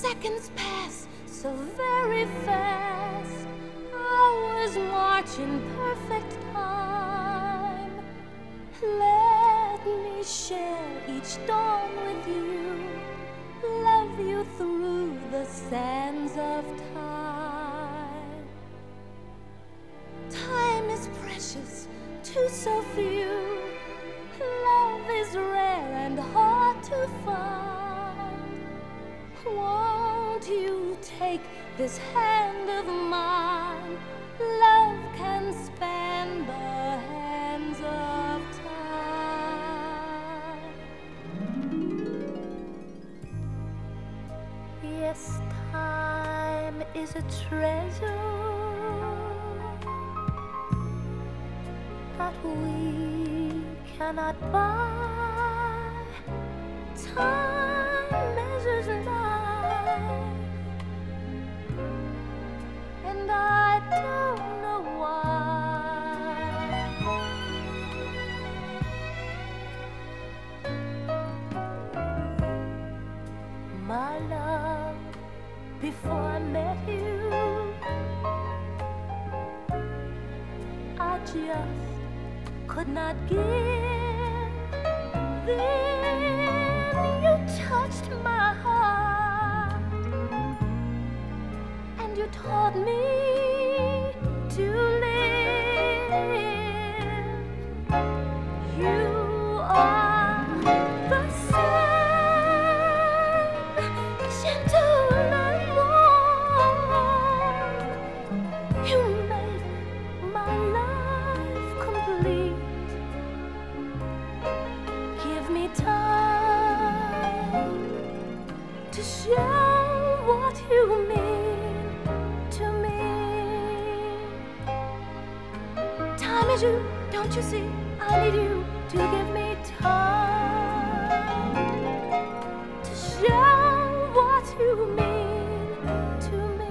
Seconds pass so very fast. Hours march in perfect time. Let me share each dawn with you, love you through the sands of time. Time is precious to so few. Love is rare and hard to find. Won't you take this hand of mine? Love can span the hands of time. Yes, time is a treasure that we cannot buy. Time measures life, and I don't know why. My love, before I met you, I just could not give. Then you touched my heart, and you taught me to live. You are the sun, gentle and warm. You make my life complete. Give me time to show what you mean to me. Time is you, don't you see? I need you to give me time to show what you mean to me.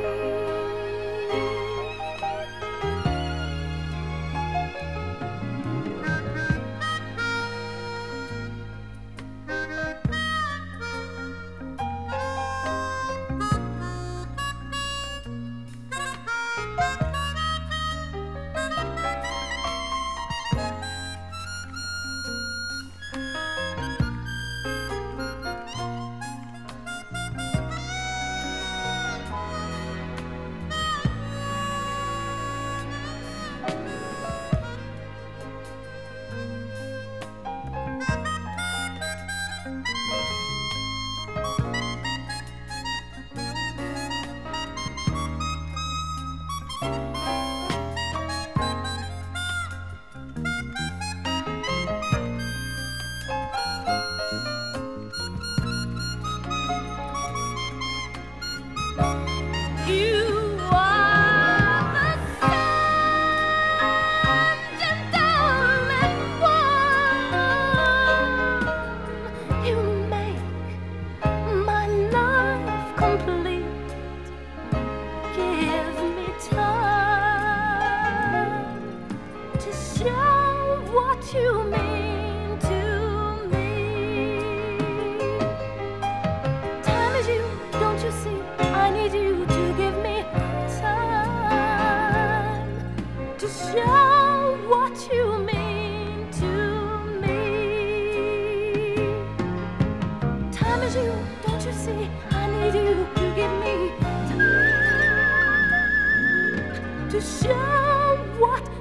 You mean to me. Time is you, don't you see? I need you to give me time to show what you mean to me. Time is you, don't you see? I need you to give me time to show what